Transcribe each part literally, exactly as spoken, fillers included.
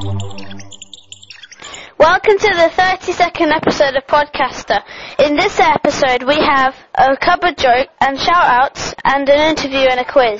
Welcome to the thirty-second episode of Podcaster. In this episode, we have a cupboard joke and shout-outs and an interview and a quiz.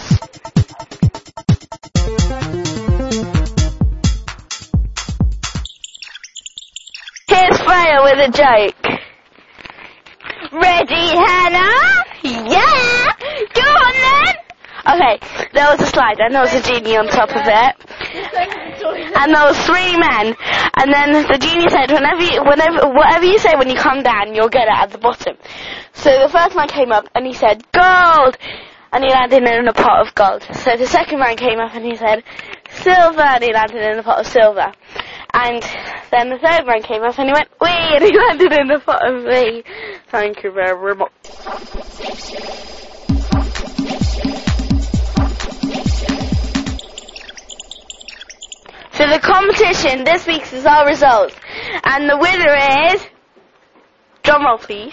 Here's Freya with a joke. Ready, Hannah? Yeah! Go on then! Okay, there was a slide and there was a genie on top of it. And there was three men. And then the genie said, whenever you, whenever, whatever you say when you come down, you'll get it at the bottom. So the first man came up and he said, gold! And he landed in a pot of gold. So the second man came up and he said, silver! And he landed in a pot of silver. And then the third man came up and he went, wee! And he landed in a pot of wee. Thank you very much. So the competition this week is our results. And the winner is... Drumroll, please.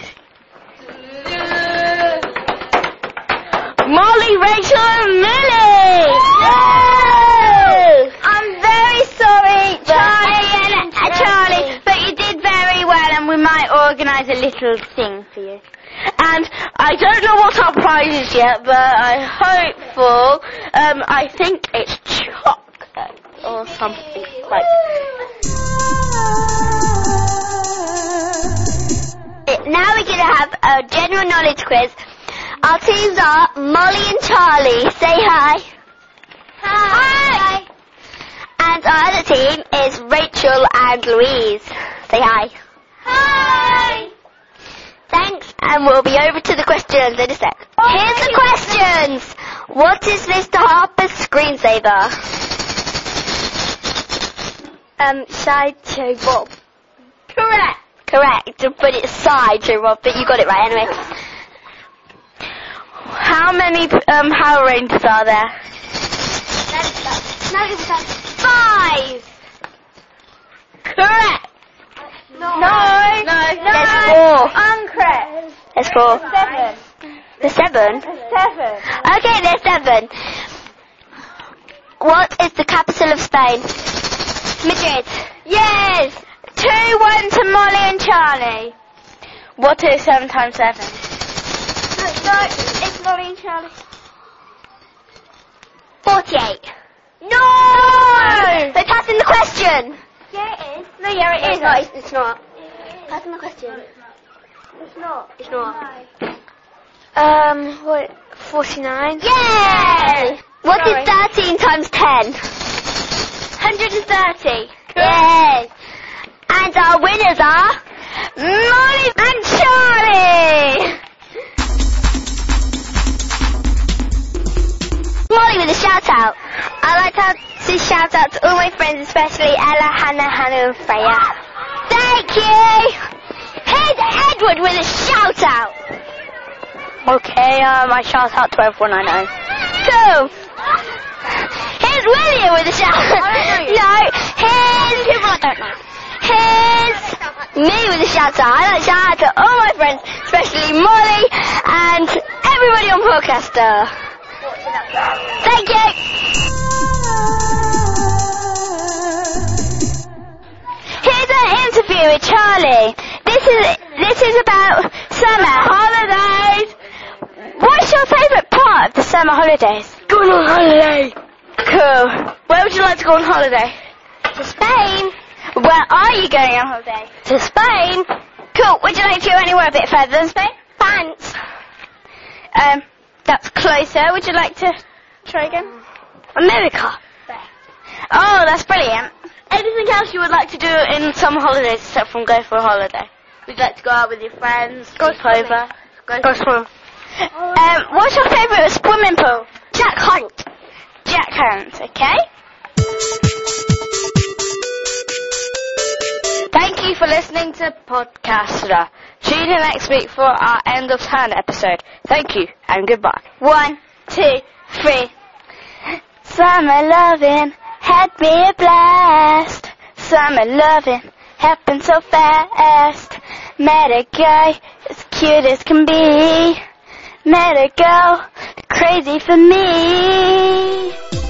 Molly, Rachel and Millie! Yay! I'm very sorry, Charlie and uh, Charlie, but you did very well and we might organise a little thing for you. And I don't know what our prize is yet, but I'm hopeful. Um, I think it's chocolate or something like Now we're going to have a general knowledge quiz. Our teams are Molly and Charlie. Say hi. Hi. Hi. And our other team is Rachel and Louise. Say hi. Hi. Thanks, and we'll be over to the questions in a sec. Here's the questions. What is Mister Harper's screensaver? Um, Sideshow Bob. Correct. Correct, but it's Sideshow Bob, but you got it right anyway. How many um, Power Rangers are there? Five. Correct. No. No. No. There's four. Incorrect. There's four. Seven. There's seven? Seven. Okay, there's seven. What is the capital of Spain? Madrid. Yes. Two, one to Molly and Charlie. What is seven times seven? No, it's Molly and Charlie. Forty-eight. No! They're passing the question. Yeah, it is. No, yeah, it is. No, it's, it's not. Passing the question. It's not. It's not. Um, what, forty-nine? Yay! What Sorry. is thirteen times ten? one hundred thirty. Cool. Yes. And our winners are Molly and Charlie. Molly with a shout out. I'd like to shout out to all my friends, especially Ella, Hannah, Hannah and Freya. Thank you. Here's Edward with a shout out. Okay, um, I shout out to everyone I know. Cool. Here's William with a shout out. No, here's people I don't know. Here's me with a shout out. I'd like to shout out to all my friends, especially Molly and everybody on Podcaster. Thank you. Here's an interview with Charlie. This is this is about summer holidays. What's your favourite part of the summer holidays? Going on holiday. Cool. Where would you like to go on holiday? To Spain. Where are you going on holiday? To Spain. Cool. Would you like to go anywhere a bit further than Spain? France. Um, that's closer. Would you like to try again? America. Oh, that's brilliant. Anything else you would like to do in summer holidays except from go for a holiday? Would you like to go out with your friends, go over? Go, go swim. Um, what's your favourite swimming pool? Jack Hunt. Jack Hunt, okay? Thank you for listening to Podcaster. Tune in next week for our end of term episode. Thank you and goodbye. One, two, three. Summer loving had me a blast. Summer loving happened so fast. Met a guy as cute as can be. Met a girl crazy for me.